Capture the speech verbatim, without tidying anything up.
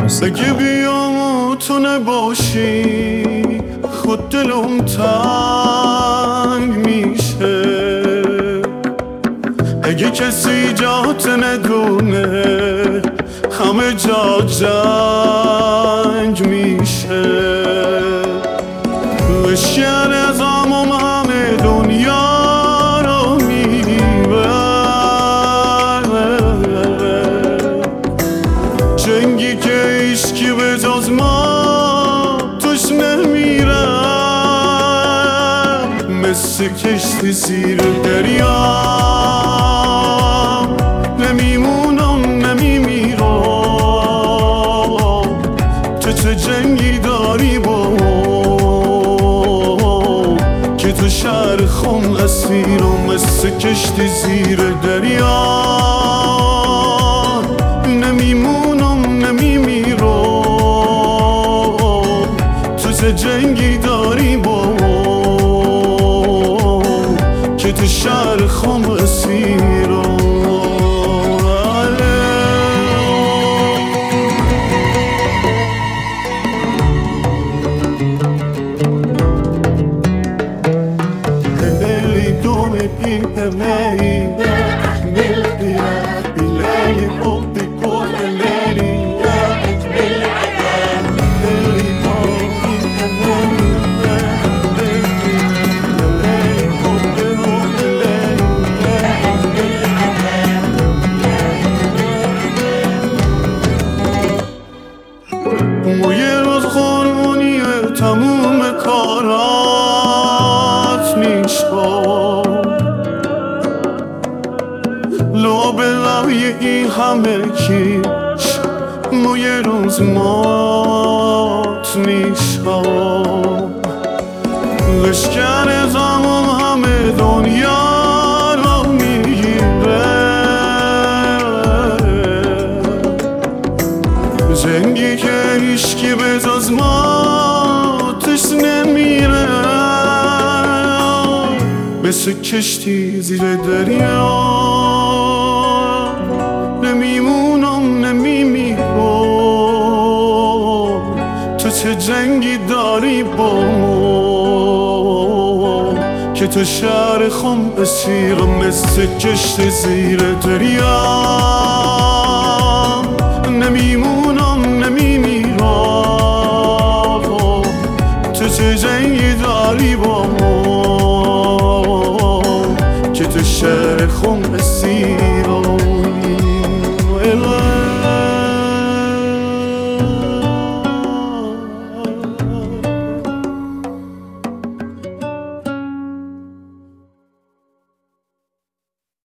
اگه بیام و تو نباشی خود دلم تنگ میشه. اگه کسی جات ندونه همه جا جنگ میشه. لشکر نظامم همه دنیا رو میبره. جنگی که هیچکی به جز ما توش نمیره. مثل کشتی زیر دریا نمیمونم نمیمیرم. تو چه جنگی داری با که تو شهر خم اسیرم. مثل کشتی زیر دریا نمیمونم نمیمیرم. تو چه جنگی داری با که تو شهر خم اسیرم. و یه روز قربونی تموم کارات میشم. لب لبی این همه کیش و یه روز مات میشم. لشکر نظامم همه دنیا رو میگیره. جنگی که هیچکی به جز ما توش نمیره. مثل کشتی زیر دریا نمیمونم نمیمیرم. تو چه جنگی داری با ما که تو شهر خم اسیرم. مثل کشتی زیر دریا نمیمونم نمیمیرم. تو چه جنگی داری با ما که تو شهر خم اسیرم.